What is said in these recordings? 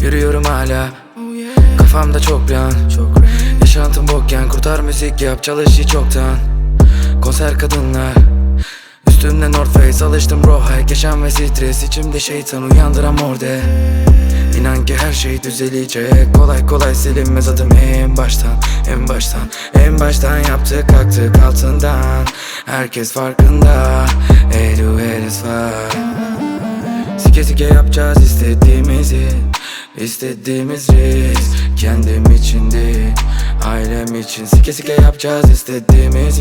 Yürüyorum hala, kafamda çok plan. Yaşantım bokken, kurtar müzik yap, çalış hiç çoktan. Konser kadınlar, üstümde North Face, alıştım bro high. Yaşam ve stres, içimde şeytan uyandıran morde. İnan ki her şey düzelecek, kolay kolay silinmez adım. En baştan yaptık kalktık altından. Herkes farkında, Edu Eres var. Sike sike yapacağız istediğimiz risk. Kendim için değil, ailem için. Sike sike yapacağız istediğimiz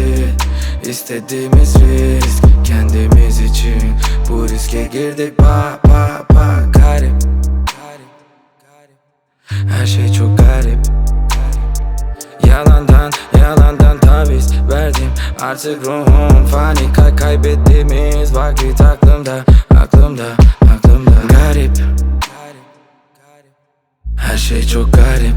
risk. Kendimiz için bu riske girdik, garip. Her şey çok garip. Yalandan taviz verdim. Artık ruhum fani, kaybettiğimiz vakit aklımda. Garip. Her şey çok garip.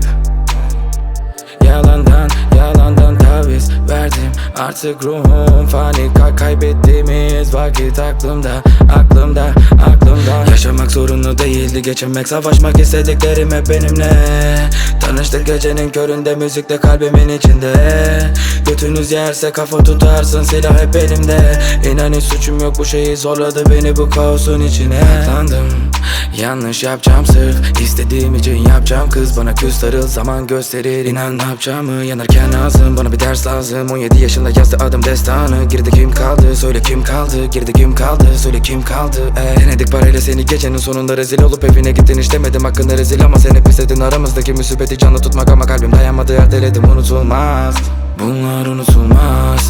Yalandan taviz verdim. Artık ruhum fani, kaybettiğimiz vakit aklımda. Yaşamak zorunlu değildi, geçinmek, savaşmak istediklerim hep benimle. Tanıştık gecenin köründe, müzikle kalbimin içinde. Götünüz yerse kafa tutarsın, silah hep elimde. İnan hiç suçum yok, bu şeyi zorladı beni bu kaosun içine. Atlandım, yanlış yapacağım sırf istediğim için yapacağım. Kız bana küs, sarıl, zaman gösterir. İnan ne yapacağımı, yanarken lazım, bana bir ders lazım. 17 yaşında yazdı adım destanı. Geride kim kaldı, söyle kim kaldı. Geride kim kaldı, söyle kim kaldı. Denedik parayla seni, gecenin sonunda rezil olup evine gittin. Hiç demedim hakkında rezil ama sen hep istedin. Aramızdaki müsibeti canlı tutmak ama kalbim dayanmadı, erteledim. Unutulmaz, bunlar unutulmaz.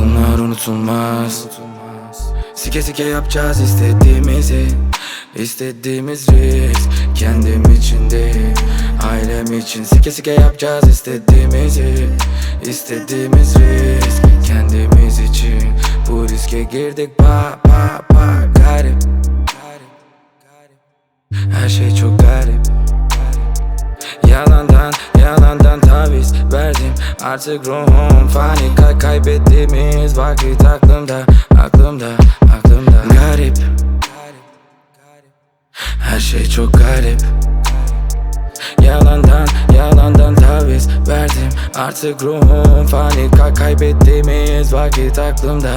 Sike sike yapacağız istediğimiz risk. Kendim için değil, ailem için. Sike sike yapacağız istediğimiz risk. Kendimiz için bu riske girdik, garip. Her şey çok garip. Yalandan taviz verdim. Artık ruhum fani, kaybettiğimiz vakit aklımda. Garip. Her şey çok garip. Yalandan taviz verdim. Artık ruhum fani, kaybettiğimiz vakit aklımda.